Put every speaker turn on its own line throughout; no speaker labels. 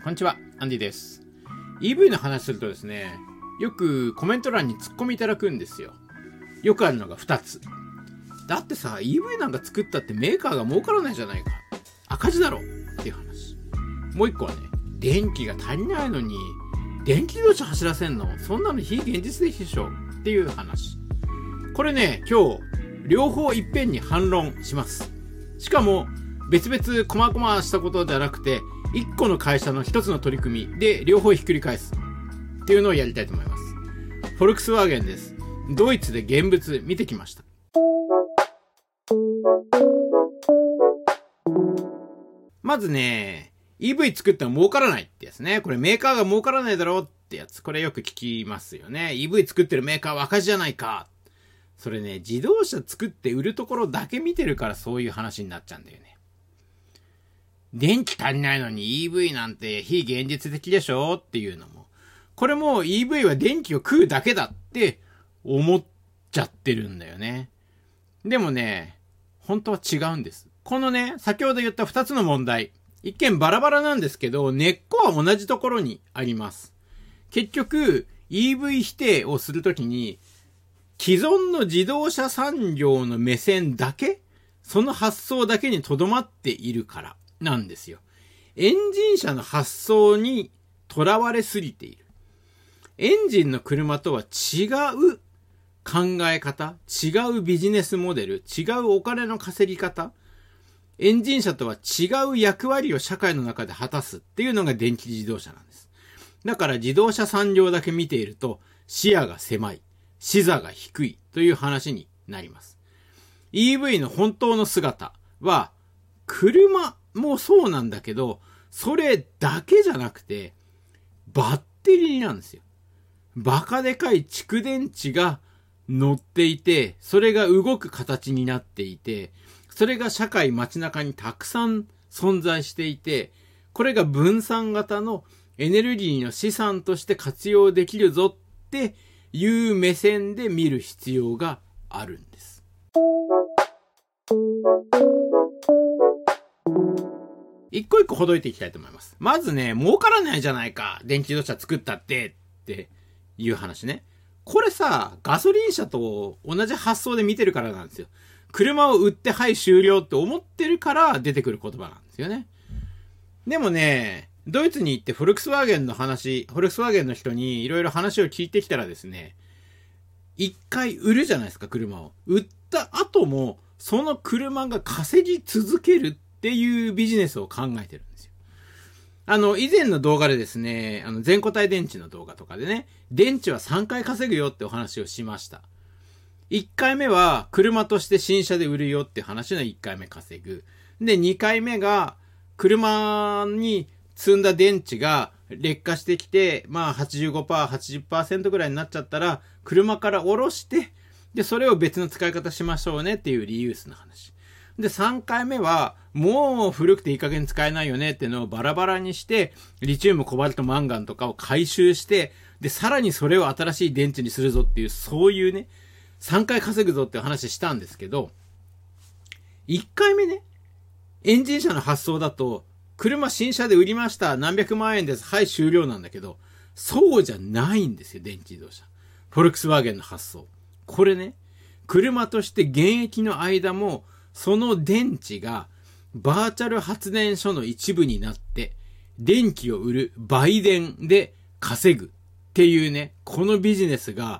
こんにちは、アンディです。EV の話するとですね、よくコメント欄にツッコミいただくんですよ。よくあるのが2つ。だってさ、EV なんか作ったってメーカーが儲からないじゃないか。赤字だろっていう話。もう1個はね、電気が足りないのに、電気自動車走らせんのそんなの非現実的でしょっていう話。これね、今日、両方いっぺんに反論します。しかも、別々細々したことじゃなくて、1個の会社の1つの取り組みで両方ひっくり返すっていうのをやりたいと思います。フォルクスワーゲンです。ドイツで現物見てきました。まずね、EV 作っても儲からないってやつね。これメーカーが儲からないだろうってやつ。これよく聞きますよね。EV 作ってるメーカーは赤字じゃないか。それね、自動車作って売るところだけ見てるからそういう話になっちゃうんだよね。電気足りないのに EV なんて非現実的でしょっていうのも。これも EV は電気を食うだけだって思っちゃってるんだよね。でもね、本当は違うんです。このね、先ほど言った2つの問題。一見バラバラなんですけど、根っこは同じところにあります。結局、EV 否定をするときに、既存の自動車産業の目線だけ、その発想だけにとどまっているからなんですよ。エンジン車の発想にとらわれすぎている。エンジンの車とは違う考え方、違うビジネスモデル、違うお金の稼ぎ方、エンジン車とは違う役割を社会の中で果たすっていうのが電気自動車なんです。だから自動車産業だけ見ていると視野が狭い、視座が低いという話になります。EV の本当の姿は車もそうなんだけど、それだけじゃなくてバッテリーなんですよ。バカでかい蓄電池が乗っていて、それが動く形になっていて、それが社会街中にたくさん存在していて、これが分散型のエネルギーの資産として活用できるぞっていう目線で見る必要があるんです。一個一個ほどいていきたいと思います。まずね、儲からないじゃないか。電気自動車作ったっていう話ね。これさ、ガソリン車と同じ発想で見てるからなんですよ。車を売ってはい終了って思ってるから出てくる言葉なんですよね。でもね、ドイツに行ってフォルクスワーゲンの人にいろいろ話を聞いてきたらですね、一回売るじゃないですか、車を。売った後も、その車が稼ぎ続けるっていうビジネスを考えてるんですよ。以前の動画でですね、全固体電池の動画とかでね、電池は3回稼ぐよってお話をしました。1回目は車として新車で売るよって話の1回目稼ぐ。で、2回目が車に積んだ電池が劣化してきて、まあ 85%、80% ぐらいになっちゃったら、車から下ろして、で、それを別の使い方しましょうねっていうリユースの話。で、3回目は、もう古くていい加減使えないよねっていうのをバラバラにして、リチウム、コバルト、マンガンとかを回収して、で、さらにそれを新しい電池にするぞっていう、そういうね、3回稼ぐぞっていう話したんですけど、1回目ね、エンジン車の発想だと、車新車で売りました。何百万円です。はい、終了なんだけど、そうじゃないんですよ、電気自動車。フォルクスワーゲンの発想。これね、車として現役の間も、その電池がバーチャル発電所の一部になって、電気を売る売電で稼ぐっていうね、このビジネスが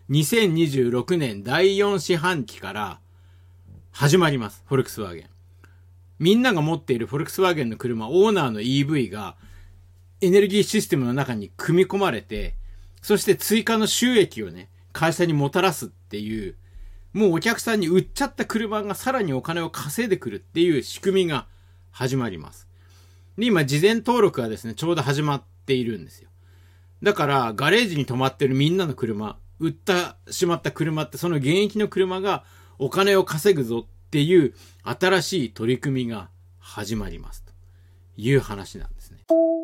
2026年第4四半期から始まります。フォルクスワーゲン。みんなが持っているフォルクスワーゲンの車、オーナーの EV がエネルギーシステムの中に組み込まれて、そして追加の収益をね、会社にもたらすっていう、もうお客さんに売っちゃった車がさらにお金を稼いでくるっていう仕組みが始まります。で、今、事前登録がですね、ちょうど始まっているんですよ。だから、ガレージに止まってるみんなの車、売ったしまった車って、その現役の車がお金を稼ぐぞっていう新しい取り組みが始まります。という話なんですね。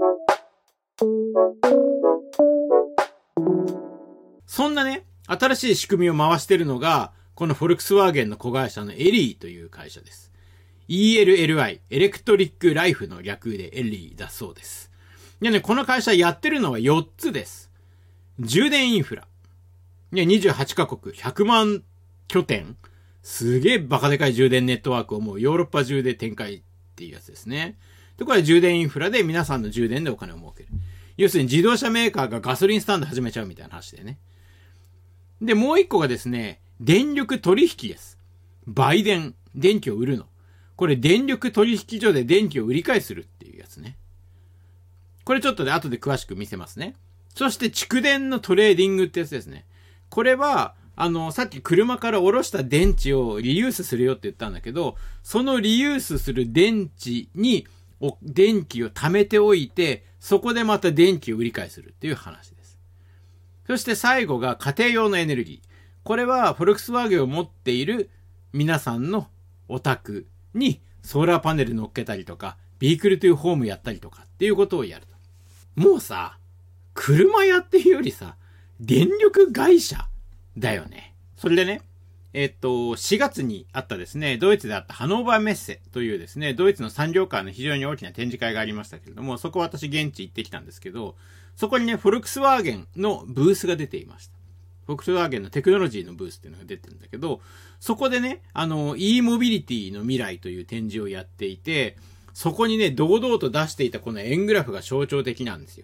そんなね、新しい仕組みを回してるのが、このフォルクスワーゲンの子会社のエリーという会社です。ELLI、エレクトリックライフの略でエリーだそうです。 でね、この会社やってるのは4つです。充電インフラ。28カ国、100万拠点。すげえバカでかい充電ネットワークをもうヨーロッパ中で展開っていうやつですね。で、これは充電インフラで皆さんの充電でお金を儲ける。要するに自動車メーカーがガソリンスタンド始めちゃうみたいな話でね。で、もう一個がですね、電力取引です。売電。電気を売るの。これ電力取引所で電気を売り買いするっていうやつね。これちょっとで後で詳しく見せますね。そして蓄電のトレーディングってやつですね。これは、さっき車から下ろした電池をリユースするよって言ったんだけど、そのリユースする電池に電気を貯めておいて、そこでまた電気を売り買いするっていう話です。そして最後が家庭用のエネルギー。これはフォルクスワーゲンを持っている皆さんのお宅にソーラーパネル乗っけたりとか、ビークルトゥーホームやったりとかっていうことをやると。もうさ、車屋っていうよりさ、電力会社だよね。それでね、4月にあったですね、ドイツであったハノーバーメッセというですね、ドイツの産業界の非常に大きな展示会がありましたけれども、そこ私現地行ってきたんですけど、そこにね、フォルクスワーゲンのブースが出ていました。フォルクスワーゲンのテクノロジーのブースっていうのが出てるんだけど、そこでね、e モビリティの未来という展示をやっていて、そこにね、堂々と出していたこの円グラフが象徴的なんですよ。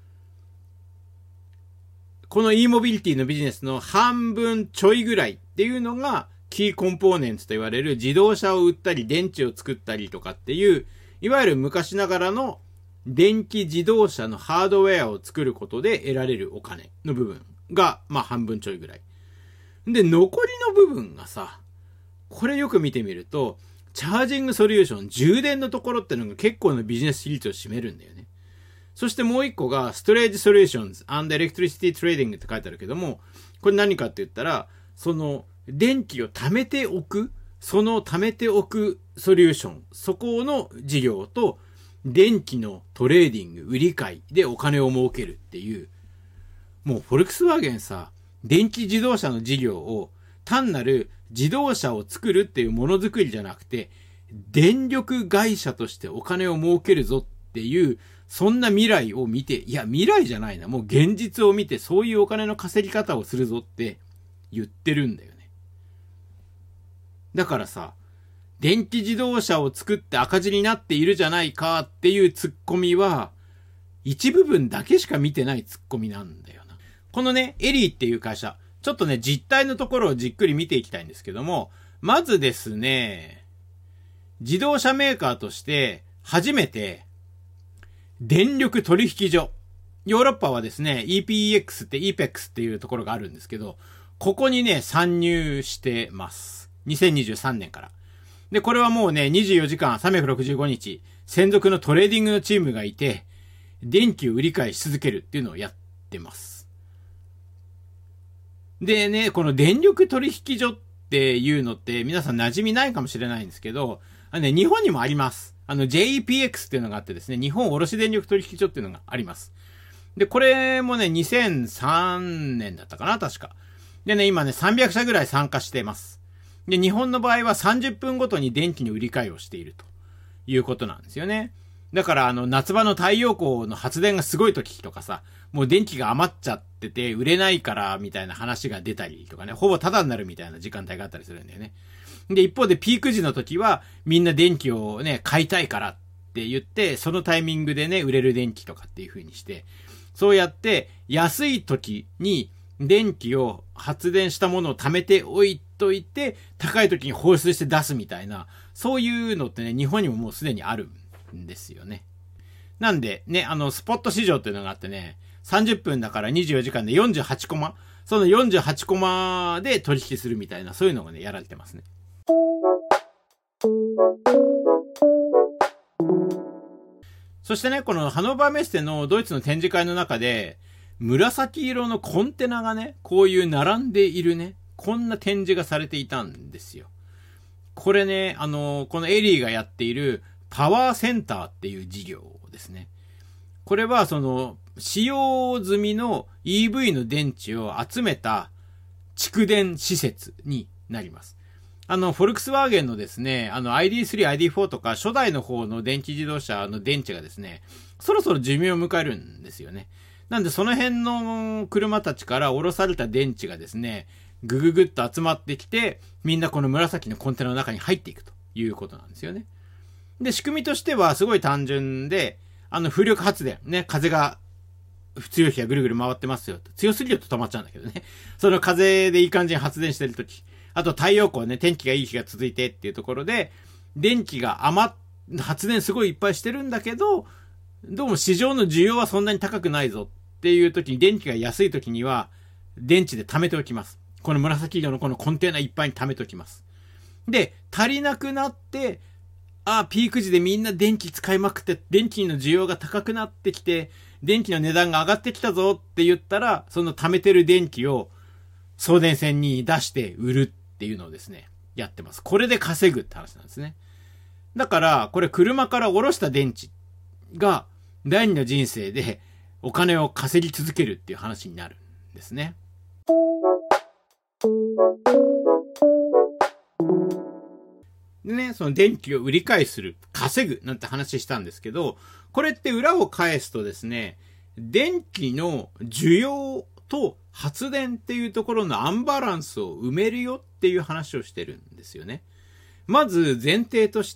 この e モビリティのビジネスの半分ちょいぐらいっていうのがキーコンポーネンツと言われる自動車を売ったり電池を作ったりとかっていう、いわゆる昔ながらの電気自動車のハードウェアを作ることで得られるお金の部分が、まあ半分ちょいぐらい。で、残りの部分がさ、これよく見てみると、チャージングソリューション、充電のところってのが結構なビジネス比率を占めるんだよね。そしてもう一個が、ストレージソリューションズ and Electricity Trading って書いてあるけども、これ何かって言ったら、その、電気を貯めておく、その貯めておくソリューション、そこの事業と、電気のトレーディング、売り買いでお金を儲けるっていう、もうフォルクスワーゲンさ、電気自動車の事業を単なる自動車を作るっていうものづくりじゃなくて、電力会社としてお金を儲けるぞっていう、そんな未来を見て、いや未来じゃないな、もう現実を見てそういうお金の稼ぎ方をするぞって言ってるんだよね。だからさ、電気自動車を作って赤字になっているじゃないかっていうツッコミは、一部分だけしか見てないツッコミなんだよな。このね、エリーっていう会社、ちょっとね、実態のところをじっくり見ていきたいんですけども、まずですね、自動車メーカーとして初めて電力取引所。ヨーロッパはですね、EPEX って EPEX っていうところがあるんですけど、ここにね、参入してます。2023年から。で、これはもうね、24時間365日、専属のトレーディングのチームがいて、電気を売り買いし続けるっていうのをやってます。でね、この電力取引所っていうのって皆さん馴染みないかもしれないんですけど、日本にもあります。JEPX っていうのがあってですね、日本卸電力取引所っていうのがあります。で、これもね、2003年だったかな、確か。でね、今ね、300社ぐらい参加しています。で、日本の場合は30分ごとに電気の売り買いをしているということなんですよね。だから夏場の太陽光の発電がすごい時とかさ、もう電気が余っちゃってて売れないからみたいな話が出たりとかね、ほぼタダになるみたいな時間帯があったりするんだよね。で、一方でピーク時の時はみんな電気をね、買いたいからって言って、そのタイミングでね、売れる電気とかっていう風にして、そうやって安い時に電気を発電したものを貯めておいといて、高い時に放出して出すみたいな、そういうのってね、日本にももうすでにあるんですよね。なんでね、スポット市場っていうのがあってね、30分だから24時間で48コマ、その48コマで取引するみたいな、そういうのがね、やられてますね。そしてね、このハノーバーメッセのドイツの展示会の中で、紫色のコンテナがね、こういう並んでいるね、こんな展示がされていたんですよ。これね、このエリーがやっているパワーセンターっていう事業ですね。これは使用済みの EV の電池を集めた蓄電施設になります。 フォルクスワーゲンのですね、ID3、ID4 とか初代の方の電気自動車の電池がですね、そろそろ寿命を迎えるんですよね。なんでその辺の車たちから降ろされた電池がですね、ぐぐぐっと集まってきて、みんなこの紫のコンテナの中に入っていくということなんですよね。で、仕組みとしてはすごい単純で、風力発電、ね、風が強い日がぐるぐる回ってますよ。強すぎると止まっちゃうんだけどね。その風でいい感じに発電してるとき。あと太陽光ね、天気がいい日が続いてっていうところで、電気が発電すごいいっぱいしてるんだけど、どうも市場の需要はそんなに高くないぞっていう時に、電気が安い時には、電池で貯めておきます。この紫色のこのコンテナいっぱいに貯めておきます。で、足りなくなって、ピーク時でみんな電気使いまくって、電気の需要が高くなってきて、電気の値段が上がってきたぞって言ったら、その貯めてる電気を送電線に出して売るっていうのをですね、やってます。これで稼ぐって話なんですね。だから、これ車から下ろした電池が第二の人生でお金を稼ぎ続けるっていう話になるんですね。でね、その電気を売り買いする、稼ぐなんて話したんですけど、これって裏を返すとですね、電気の需要と発電っていうところのアンバランスを埋めるよっていう話をしてるんですよね。まず前提として、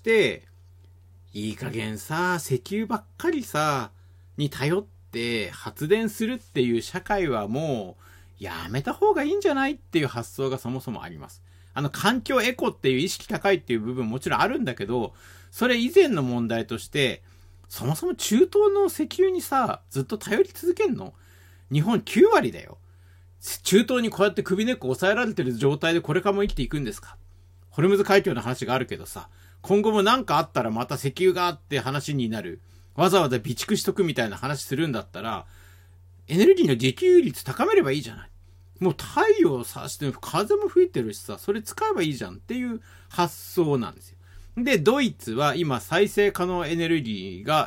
いい加減さ、石油ばっかりさ、に頼って発電するっていう社会はもうやめた方がいいんじゃないっていう発想がそもそもあります。環境エコっていう意識高いっていう部分もちろんあるんだけど、それ以前の問題として、そもそも中東の石油にさ、ずっと頼り続けんの？日本9割だよ。中東にこうやって首根っこ抑えられてる状態でこれからも生きていくんですか？ホルムズ海峡の話があるけどさ、今後もなんかあったらまた石油があって話になる。わざわざ備蓄しとくみたいな話するんだったら、エネルギーの自給率高めればいいじゃない。もう太陽をさして風も吹いてるしさ、それ使えばいいじゃんっていう発想なんですよ。で、ドイツは今再生可能エネルギーが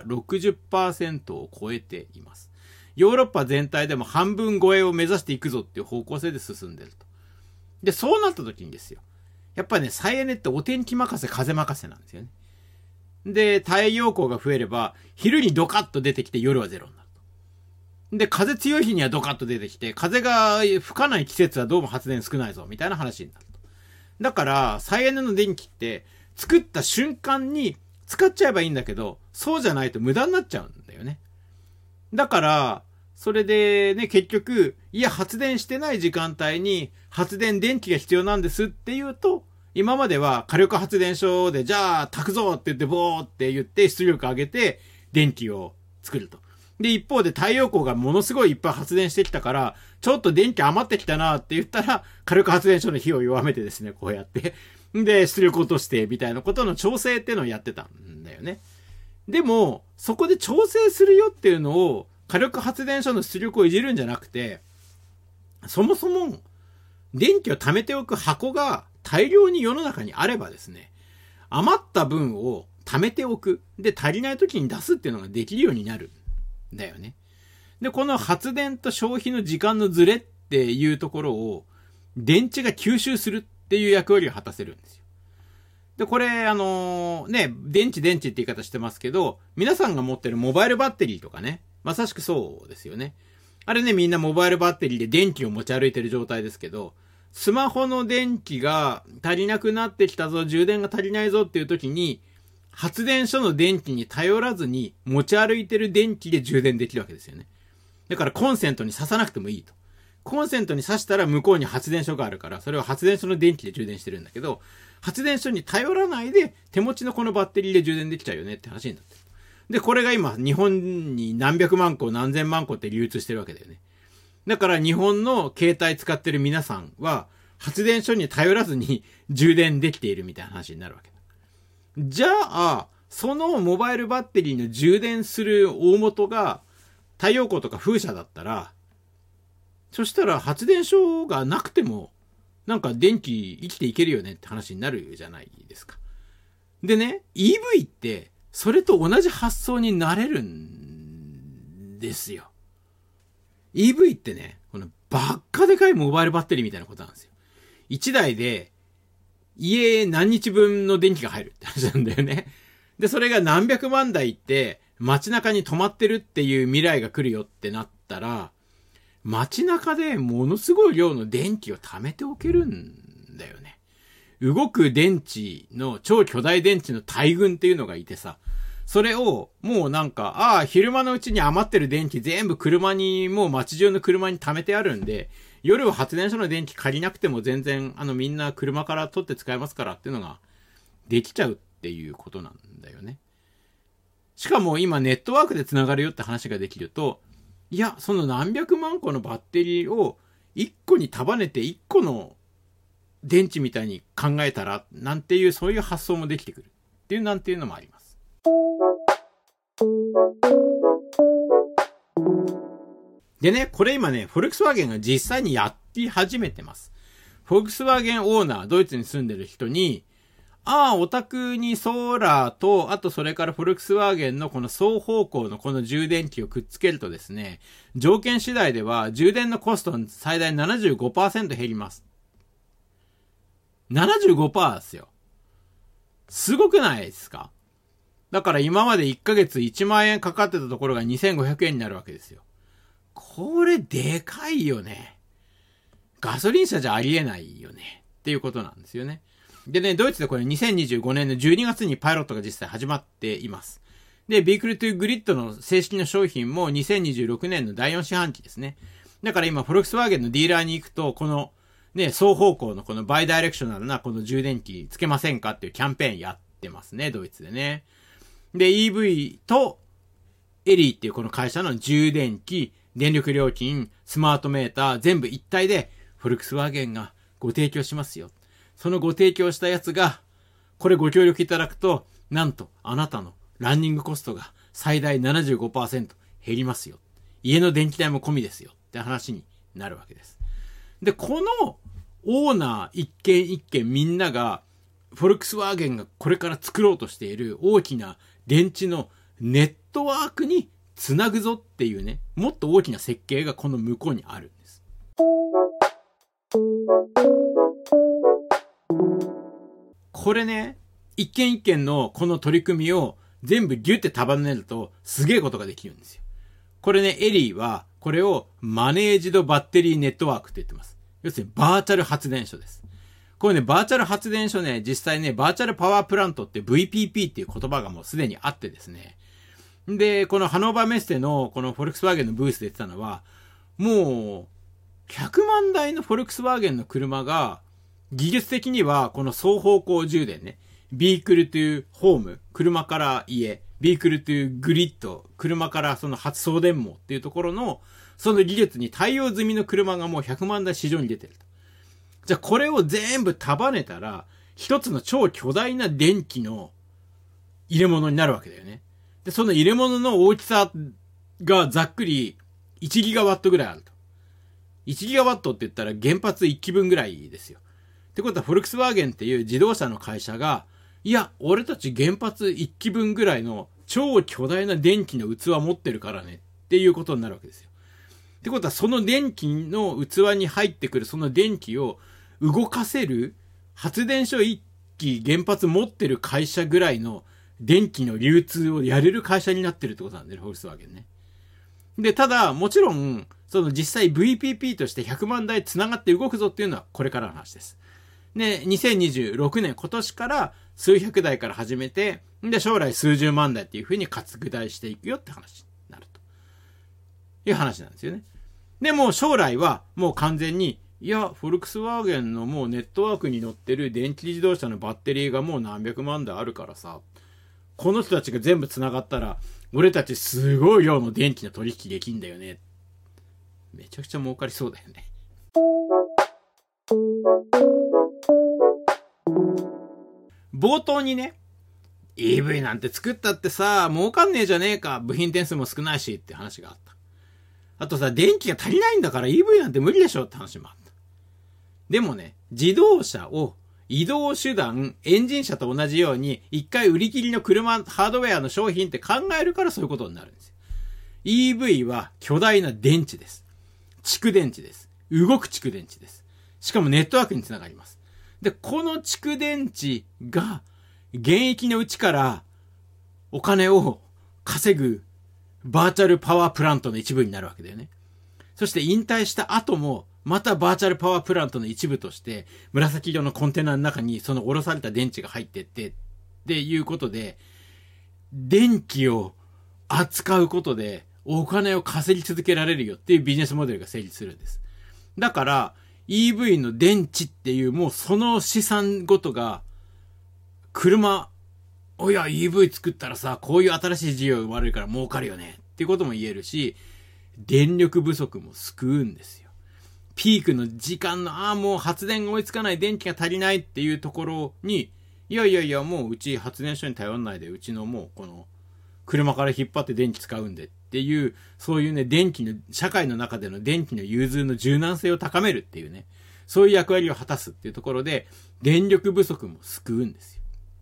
60% を超えています。ヨーロッパ全体でも半分超えを目指していくぞっていう方向性で進んでると。で、そうなった時にですよ。やっぱりね、再エネってお天気任せ、風任せなんですよね。で、太陽光が増えれば、昼にドカッと出てきて夜はゼロになると。で、風強い日にはドカッと出てきて、風が吹かない季節はどうも発電少ないぞ、みたいな話になると。だから、再エネの電気って、作った瞬間に使っちゃえばいいんだけど、そうじゃないと無駄になっちゃうんだよね。だから、それでね、結局、いや、発電してない時間帯に電気が必要なんですって言うと、今までは火力発電所で、じゃあ、炊くぞって言って、ボーって言って出力上げて、電気を作ると。で、一方で太陽光がものすごいいっぱい発電してきたから、ちょっと電気余ってきたなって言ったら、火力発電所の火を弱めてですね、こうやって。で、出力落として、みたいなことの調整っていうのをやってたんだよね。でも、そこで調整するよっていうのを、火力発電所の出力をいじるんじゃなくて、そもそも、電気を貯めておく箱が大量に世の中にあればですね、余った分を貯めておく。で、足りない時に出すっていうのができるようになるんだよね。で、この発電と消費の時間のズレっていうところを、電池が吸収するっていう役割を果たせるんですよ。で、これ、電池って言い方してますけど、皆さんが持ってるモバイルバッテリーとかね、まさしくそうですよね。あれね、みんなモバイルバッテリーで電気を持ち歩いてる状態ですけど、スマホの電気が足りなくなってきたぞ、充電が足りないぞっていう時に、発電所の電気に頼らずに持ち歩いてる電気で充電できるわけですよね。だからコンセントに挿さなくてもいいと。コンセントに挿したら向こうに発電所があるから、それは発電所の電気で充電してるんだけど、発電所に頼らないで手持ちのこのバッテリーで充電できちゃうよねって話になってる。で、これが今日本に何百万個何千万個って流通してるわけだよね。だから日本の携帯使ってる皆さんは発電所に頼らずに充電できているみたいな話になるわけだ。じゃあ、そのモバイルバッテリーの充電する大元が太陽光とか風車だったら、そしたら発電所がなくてもなんか電気生きていけるよねって話になるじゃないですか。でね、EV ってそれと同じ発想になれるんですよ。EV ってね、このばっかでかいモバイルバッテリーみたいなことなんですよ。1台で家何日分の電気が入るって話なんだよね。で、それが何百万台って街中に止まってるっていう未来が来るよってなったら、街中でものすごい量の電気を貯めておけるんだよね。動く電池の、超巨大電池の大群っていうのがいてさ、それをもうなんか、昼間のうちに余ってる電気全部車に、もう街中の車に貯めてあるんで、夜は発電所の電気借りなくても全然、みんな車から取って使えますからっていうのができちゃうっていうことなんだよね。しかも今ネットワークで繋がるよって話ができると、いや、その何百万個のバッテリーを1個に束ねて1個の電池みたいに考えたら、なんていうそういう発想もできてくるっていうなんていうのもあります。でね、これ今ね、フォルクスワーゲンが実際にやって始めてます。フォルクスワーゲンオーナー、ドイツに住んでる人に、お宅にソーラーと、あとそれからフォルクスワーゲンのこの双方向のこの充電器をくっつけるとですね、条件次第では充電のコスト最大 75% 減ります。75% ですよ。すごくないですか？だから今まで1ヶ月1万円かかってたところが2500円になるわけですよ。これでかいよね。ガソリン車じゃありえないよね。っていうことなんですよね。でね、ドイツでこれ2025年の12月にパイロットが実際始まっています。で、ビークルトゥグリッドの正式な商品も2026年の第4四半期ですね。だから今、フォルクスワーゲンのディーラーに行くと、このね、双方向のこのバイダイレクショナルなこの充電器つけませんかっていうキャンペーンやってますね、ドイツでね。で、EV とエリーっていうこの会社の充電器、電力料金、スマートメーター、全部一体でフォルクスワーゲンがご提供しますよ。そのご提供したやつが、これご協力いただくと、なんとあなたのランニングコストが最大 75% 減りますよ。家の電気代も込みですよ。って話になるわけです。で、このオーナー一軒一軒みんなが、フォルクスワーゲンがこれから作ろうとしている大きな電池のネットワークにつなぐぞっていうね、もっと大きな設計がこの向こうにあるんです。これね、一軒一軒のこの取り組みを全部ギュッて束ねるとすげえことができるんですよ。これね、エリーはこれをマネージドバッテリーネットワークって言ってます。要するにバーチャル発電所です。これね、バーチャル発電所ね、実際ね、バーチャルパワープラントって VPP っていう言葉がもうすでにあってですね。で、このハノーバーメッセのこのフォルクスワーゲンのブースで言ってたのは、もう100万台のフォルクスワーゲンの車が技術的にはこの双方向充電ね、ビークルトゥホーム、車から家、ビークルトゥグリッド、車からその発送電網っていうところのその技術に対応済みの車がもう100万台市場に出てると。じゃあこれを全部束ねたら一つの超巨大な電気の入れ物になるわけだよね。で、その入れ物の大きさがざっくり1ギガワットぐらいあると。1ギガワットって言ったら原発1基分ぐらいですよ。ってことはフォルクスワーゲンっていう自動車の会社が、いや、俺たち原発1基分ぐらいの超巨大な電気の器持ってるからねっていうことになるわけですよ。ってことはその電気の器に入ってくるその電気を動かせる発電所1基原発持ってる会社ぐらいの電気の流通をやれる会社になってるってことなんだよね、フォルクスワーゲンね。で、ただ、もちろん、その実際 VPP として100万台繋がって動くぞっていうのはこれからの話です。で、2026年、今年から数百台から始めて、で、将来数十万台っていう風に拡大していくよって話になると。いう話なんですよね。で、もう将来はもう完全に、いや、フォルクスワーゲンのもうネットワークに乗ってる電気自動車のバッテリーがもう何百万台あるからさ、この人たちが全部繋がったら、俺たちすごい量の電気の取引できんだよね。めちゃくちゃ儲かりそうだよね。冒頭にね、EV なんて作ったってさ、儲かんねえじゃねえか。部品点数も少ないしって話があった。あとさ、電気が足りないんだから EV なんて無理でしょって話もあった。でもね、自動車を移動手段、エンジン車と同じように、一回売り切りの車、ハードウェアの商品って考えるからそういうことになるんですよ。EV は巨大な電池です。蓄電池です。動く蓄電池です。しかもネットワークにつながります。 で、この蓄電池が現役のうちからお金を稼ぐバーチャルパワープラントの一部になるわけだよね。そして引退した後もまたバーチャルパワープラントの一部として紫色のコンテナの中にその下ろされた電池が入ってってっていうことで、電気を扱うことでお金を稼ぎ続けられるよっていうビジネスモデルが成立するんです。だから EV の電池っていうもうその資産ごとがEV 作ったらさ、こういう新しい事業が生まれるから儲かるよねっていうことも言えるし、電力不足も救うんですよ。ピークの時間のもう発電が追いつかない、電気が足りないっていうところに、もううち発電所に頼んないで、うちのもうこの車から引っ張って電気使うんでっていう、そういうね、社会の中での電気の融通の柔軟性を高めるっていうね、そういう役割を果たすっていうところで、電力不足も救うんですよ。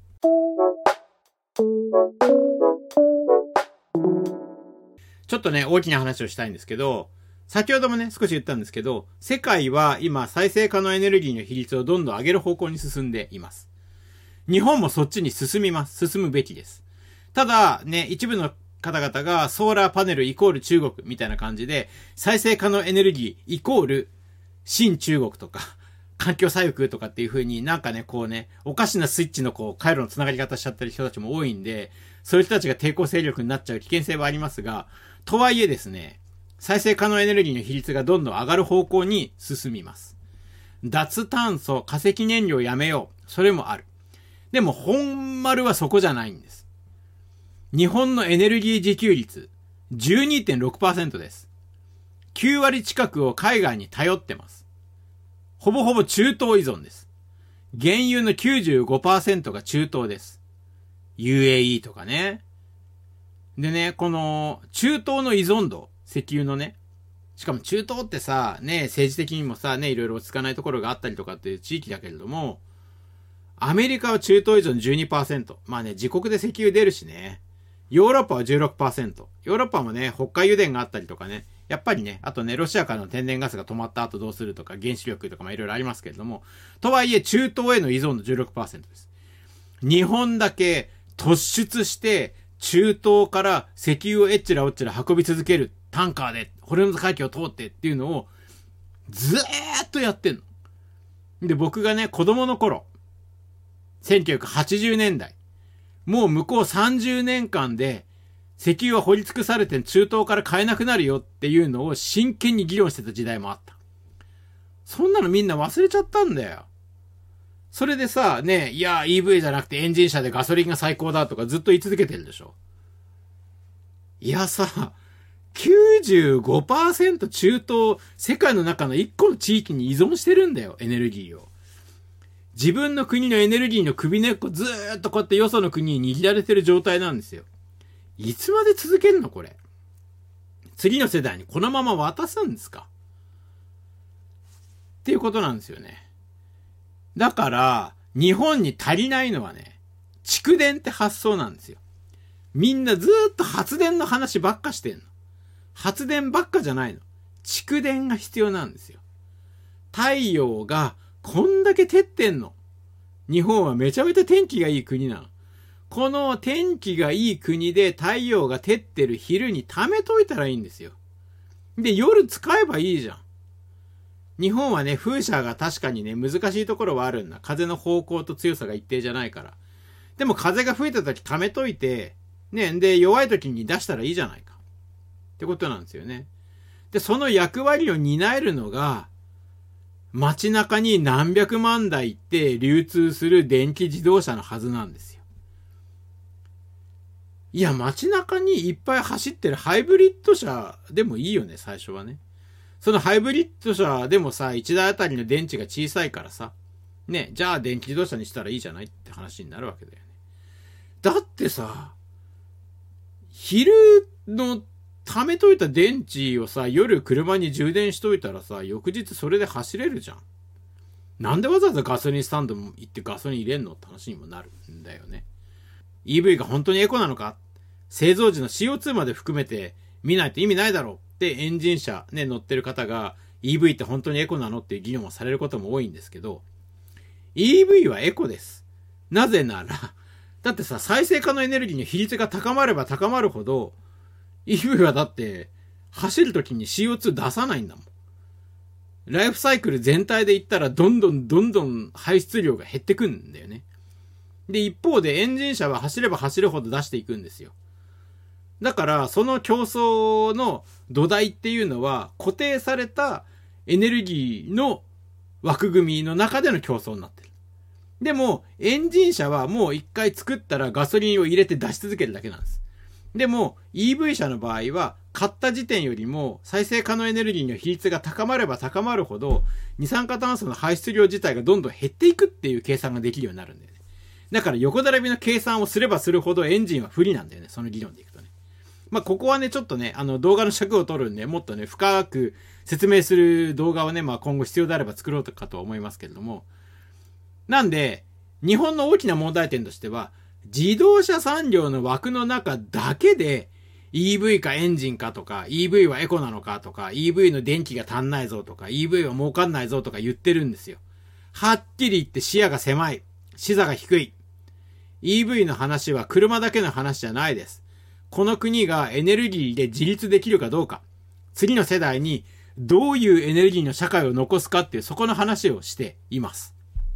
ちょっとね、大きな話をしたいんですけど、先ほどもね、少し言ったんですけど、世界は今、再生可能エネルギーの比率をどんどん上げる方向に進んでいます。日本もそっちに進むべきです。ただ、ね、一部の方々がソーラーパネルイコール中国みたいな感じで、再生可能エネルギーイコール新中国とか、環境左翼とかっていう風になんかね、こうね、おかしなスイッチの回路の繋がり方しちゃってる人たちも多いんで、そういう人たちが抵抗勢力になっちゃう危険性はありますが、とはいえですね、再生可能エネルギーの比率がどんどん上がる方向に進みます。脱炭素、化石燃料やめよう。それもある。でも本丸はそこじゃないんです。日本のエネルギー自給率 12.6% です。9割近くを海外に頼ってます。ほぼほぼ中東依存です。原油の 95% が中東です。UAE とかね。でね、この中東の依存度、石油のね、しかも中東ってさ、ね、政治的にもさ、ね、いろいろ落ち着かないところがあったりとかっていう地域だけれども、アメリカは中東依存 12%。まあね、自国で石油出るしね。ヨーロッパは 16%。ヨーロッパもね、北海油田があったりとかね、やっぱりね、あとね、ロシアからの天然ガスが止まった後どうするとか、原子力とかいろいろありますけれども、とはいえ中東への依存度 16% です。日本だけ突出して、中東から石油をえっちらおっちら運び続けるタンカーで、ホルムズ海峡を通ってっていうのを、ずーっとやってんの。で、僕がね、子供の頃、1980年代、もう向こう30年間で、石油は掘り尽くされて中東から買えなくなるよっていうのを真剣に議論してた時代もあった。そんなのみんな忘れちゃったんだよ。それでさ、ね、いや、EV じゃなくてエンジン車でガソリンが最高だとかずっと言い続けてるでしょ。いやさ、95% 中東、世界の中の1個の地域に依存してるんだよ、エネルギーを。自分の国のエネルギーの首根っこずーっとこうやってよその国に握られてる状態なんですよ。いつまで続けんのこれ。次の世代にこのまま渡すんですかっていうことなんですよね。だから、日本に足りないのはね、蓄電って発想なんですよ。みんなずーっと発電の話ばっかしてんの。発電ばっかじゃないの。蓄電が必要なんですよ。太陽がこんだけ照ってんの。日本はめちゃめちゃ天気がいい国なの。この天気がいい国で太陽が照ってる昼に溜めといたらいいんですよ。で、夜使えばいいじゃん。日本はね、風車が確かにね、難しいところはあるんだ。風の方向と強さが一定じゃないから。でも風が吹いた時溜めといて、ね、で、弱い時に出したらいいじゃないか。ってことなんですよね。で、その役割を担えるのが、街中に何百万台って流通する電気自動車のはずなんですよ。いや、街中にいっぱい走ってるハイブリッド車でもいいよね、最初はね。そのハイブリッド車でもさ、1台あたりの電池が小さいからさ、ね、じゃあ電気自動車にしたらいいじゃないって話になるわけだよね。だってさ、昼の溜めといた電池をさ、夜車に充電しといたらさ、翌日それで走れるじゃん。なんでわざわざガソリンスタンドも行ってガソリン入れんのって話にもなるんだよね。EV が本当にエコなのか、製造時の CO2 まで含めて見ないと意味ないだろうってエンジン車ね、乗ってる方が EV って本当にエコなのっていう議論をされることも多いんですけど、 EV はエコです。なぜなら、だってさ、再生可能エネルギーの比率が高まれば高まるほど、EV はだって、走るときに CO2 出さないんだもん。ライフサイクル全体で言ったら、どんどん排出量が減ってくんだよね。で、一方でエンジン車は走れば走るほど出していくんですよ。だから、その競争の土台っていうのは、固定されたエネルギーの枠組みの中での競争になってる。でも、エンジン車はもう一回作ったらガソリンを入れて出し続けるだけなんです。でも、EV 車の場合は、買った時点よりも再生可能エネルギーの比率が高まれば高まるほど、二酸化炭素の排出量自体がどんどん減っていくっていう計算ができるようになるんだよね。だから横並びの計算をすればするほどエンジンは不利なんだよね。その理論でいくとね。まあ、ここはね、ちょっとね、動画の尺を取るんで、もっとね、深く説明する動画をね、まあ、今後必要であれば作ろうかと思いますけれども。なんで、日本の大きな問題点としては、自動車産業の枠の中だけで、EV かエンジンかとか、EV はエコなのかとか、EV の電気が足んないぞとか、EV は儲かんないぞとか言ってるんですよ。はっきり言って視野が狭い。視座が低い。EV の話は車だけの話じゃないです。この国がエネルギーで自立できるかどうか、次の世代にどういうエネルギーの社会を残すかっていうそこの話をしています。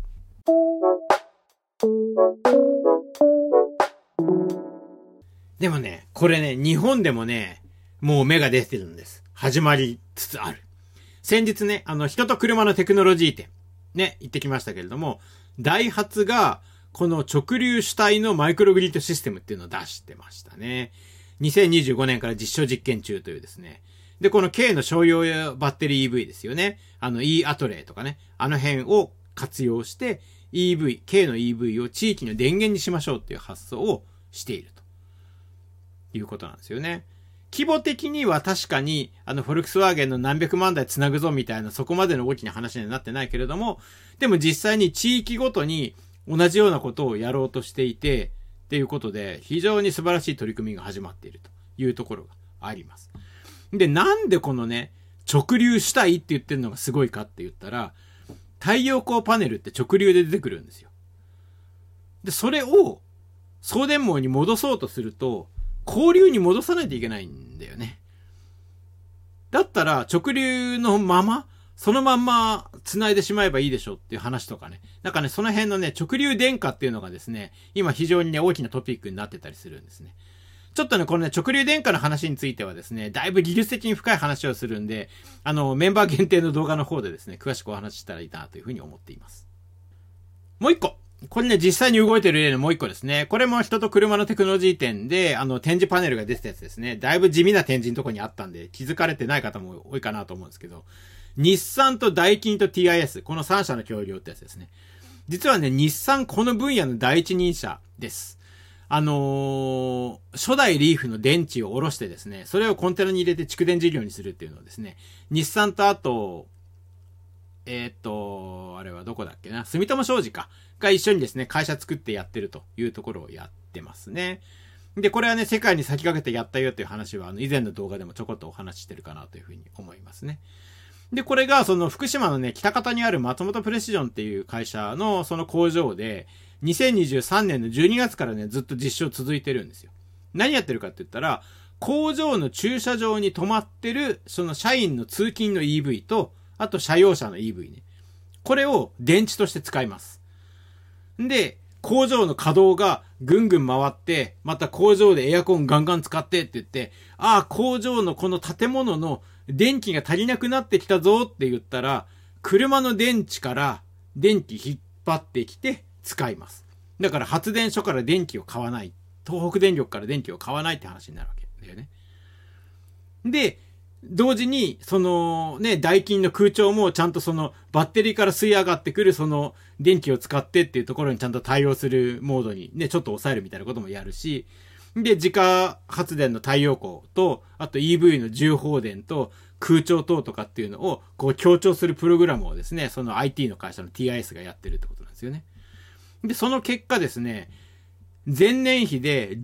でもね、これね、日本でもね、もう芽が出てるんです。始まりつつある。先日ね、人と車のテクノロジー展、ね、行ってきましたけれども、ダイハツが、この直流主体のマイクログリッドシステムっていうのを出してましたね。2025年から実証実験中というですね。で、この K の商用バッテリー EV ですよね。E アトレイとかね。あの辺を活用して K の EV を地域の電源にしましょうっていう発想をしているということなんですよね。規模的には確かに、フォルクスワーゲンの何百万台つなぐぞみたいなそこまでの大きな話にはなってないけれども、でも実際に地域ごとに同じようなことをやろうとしていて、っていうことで、非常に素晴らしい取り組みが始まっているというところがあります。で、なんでこのね、直流主体って言ってるのがすごいかって言ったら、太陽光パネルって直流で出てくるんですよ。で、それを送電網に戻そうとすると、交流に戻さないといけないんだよね。だったら、直流のまま、そのまんま繋いでしまえばいいでしょっていう話とかね。なんかね、その辺のね、直流電化っていうのがですね、今非常にね、大きなトピックになってたりするんですね。ちょっとね、このね、直流電化の話についてはですね、だいぶ技術的に深い話をするんで、メンバー限定の動画の方でですね、詳しくお話ししたらいいなというふうに思っています。もう一個。これね、実際に動いてる例のもう一個ですね。これも人と車のテクノロジー展で、展示パネルが出てたやつですね。だいぶ地味な展示のとこにあったんで、気づかれてない方も多いかなと思うんですけど、日産とダイキンと TIS、この3社の協業ってやつですね。実はね、日産この分野の第一人者です。初代リーフの電池を下ろしてですね、それをコンテナに入れて蓄電事業にするっていうのをですね、日産とあと、あれはどこだっけな、住友商事か、が一緒にですね、会社作ってやってるというところをやってますね。で、これはね、世界に先駆けてやったよっていう話は、以前の動画でもちょこっとお話ししてるかなというふうに思いますね。で、これが、その、福島のね、北方にある松本プレシジョンっていう会社の、その工場で、2023年の12月からね、ずっと実証続いてるんですよ。何やってるかって言ったら、工場の駐車場に止まってる、その社員の通勤の EV と、あと車用車の EV ね。これを電池として使います。で、工場の稼働がぐんぐん回って、また工場でエアコンガンガン使ってって言って、ああ、工場のこの建物の電気が足りなくなってきたぞって言ったら、車の電池から電気引っ張ってきて使います。だから発電所から電気を買わない。東北電力から電気を買わないって話になるわけだよね。で、同時に、そのね、ダイキンの空調もちゃんとそのバッテリーから吸い上がってくるその電気を使ってっていうところにちゃんと対応するモードにね、ちょっと抑えるみたいなこともやるし、で、自家発電の太陽光と、あと EV の重放電と空調等とかっていうのをこう強調するプログラムをですね、その IT の会社の TIS がやってるってことなんですよね。で、その結果ですね、前年比で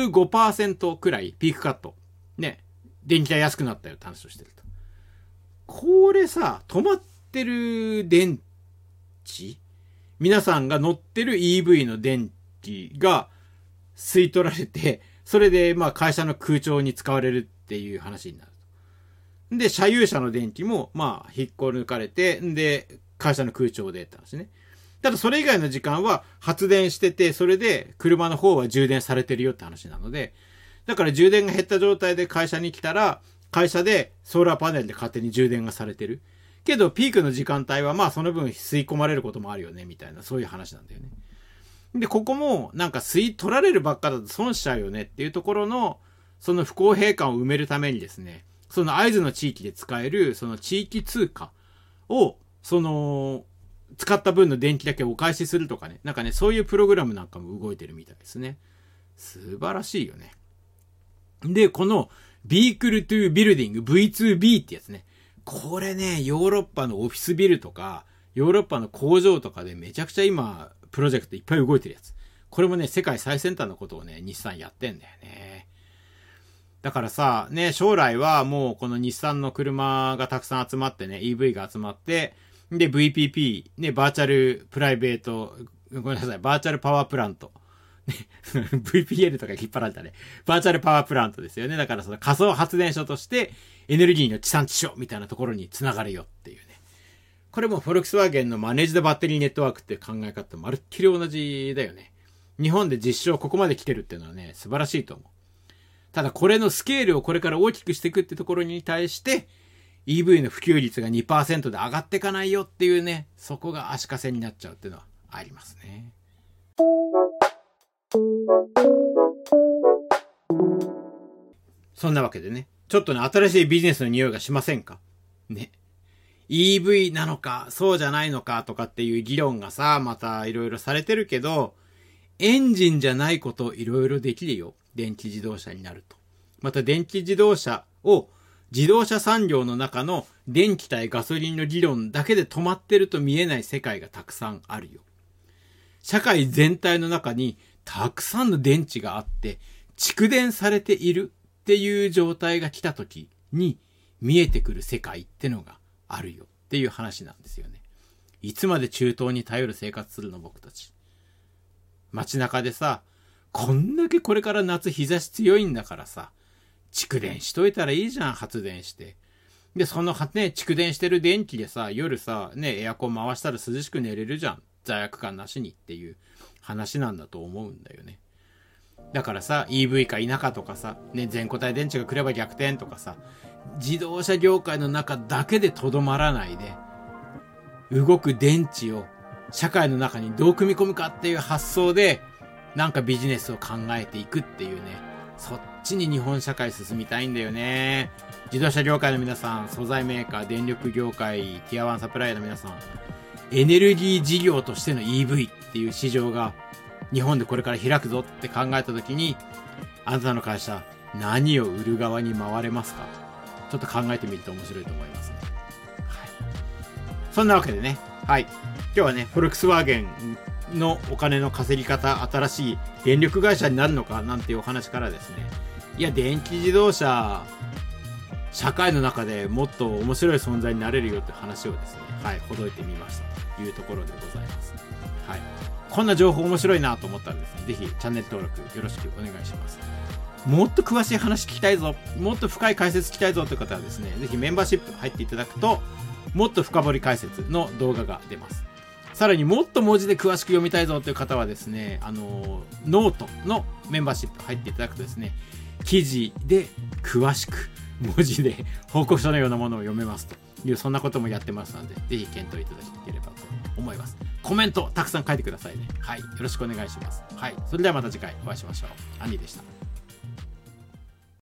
15% くらいピークカット。ね。電気代安くなったよって話をしてると。これさ、止まってる電池皆さんが乗ってる EV の電気が吸い取られて、それでまあ会社の空調に使われるっていう話になる。で、社有車の電気もまあ引っこ抜かれて、で、会社の空調でって話ね。ただそれ以外の時間は発電してて、それで車の方は充電されてるよって話なので、だから充電が減った状態で会社に来たら、会社でソーラーパネルで勝手に充電がされてる。けどピークの時間帯はまあその分吸い込まれることもあるよね、みたいな、そういう話なんだよね。で、ここもなんか吸い取られるばっかだと損しちゃうよねっていうところの、その不公平感を埋めるためにですね、その会津の地域で使える、その地域通貨を、使った分の電気だけお返しするとかね。なんかね、そういうプログラムなんかも動いてるみたいですね。素晴らしいよね。で、この、Vehicle to Building V2B ってやつね。これね、ヨーロッパのオフィスビルとか、ヨーロッパの工場とかでめちゃくちゃ今、プロジェクトいっぱい動いてるやつ。これもね、世界最先端のことをね、日産やってんだよね。だからさ、ね、将来はもうこの日産の車がたくさん集まってね、EV が集まって、で、VPP、ね、バーチャルプライベート、ごめんなさい、バーチャルパワープラント。ね、VPL とか引っ張られたね。バーチャルパワープラントですよね。だからその仮想発電所としてエネルギーの地産地消みたいなところにつながるよっていうね。これもフォルクスワーゲンのマネージドバッテリーネットワークっていう考え方とまるっきり同じだよね。日本で実証ここまで来てるっていうのはね、素晴らしいと思う。ただこれのスケールをこれから大きくしていくってところに対して、EV の普及率が 2% で上がっていかないよっていうね、そこが足かせになっちゃうっていうのはありますね。そんなわけでね、ちょっとね、新しいビジネスの匂いがしませんかね。EV なのか、そうじゃないのかとかっていう議論がさ、またいろいろされてるけど、エンジンじゃないこといろいろできるよ。電気自動車になると。また電気自動車を自動車産業の中の電気対ガソリンの議論だけで止まってると見えない世界がたくさんあるよ。社会全体の中にたくさんの電池があって蓄電されているっていう状態が来た時に見えてくる世界ってのがあるよっていう話なんですよね。いつまで中東に頼る生活するの僕たち。街中でさ、こんだけこれから夏日差し強いんだからさ、蓄電しといたらいいじゃん、発電して。で、そのね、蓄電してる電気でさ、夜さ、ね、エアコン回したら涼しく寝れるじゃん。罪悪感なしにっていう話なんだと思うんだよね。だからさ、EV か否かとかさ、ね、全固体電池が来れば逆転とかさ、自動車業界の中だけでとどまらないで、動く電池を社会の中にどう組み込むかっていう発想で、なんかビジネスを考えていくっていうね、そっちに日本社会進みたいんだよね。自動車業界の皆さん、素材メーカー、電力業界、ティア1サプライヤーの皆さん、エネルギー事業としての EV っていう市場が日本でこれから開くぞって考えたときに、あなたの会社、何を売る側に回れますか？ちょっと考えてみると面白いと思いますね。はい。そんなわけでね、はい。今日はね、フォルクスワーゲンのお金の稼ぎ方、新しい電力会社になるのかなんていうお話からですね、いや、電気自動車、社会の中でもっと面白い存在になれるよって話をですね、はい、ほどいてみましたというところでございます。はい。こんな情報面白いなと思ったらですね、ぜひチャンネル登録よろしくお願いします。もっと詳しい話聞きたいぞ、もっと深い解説聞きたいぞという方はですね、ぜひメンバーシップ入っていただくと、もっと深掘り解説の動画が出ます。さらにもっと文字で詳しく読みたいぞという方はですね、ノートのメンバーシップ入っていただくとですね、記事で詳しく文字で報告書のようなものを読めますという、そんなこともやってますので、ぜひ検討いただければと思います。コメントたくさん書いてくださいね。はい。よろしくお願いします。はい。それではまた次回お会いしましょう。アンディでした。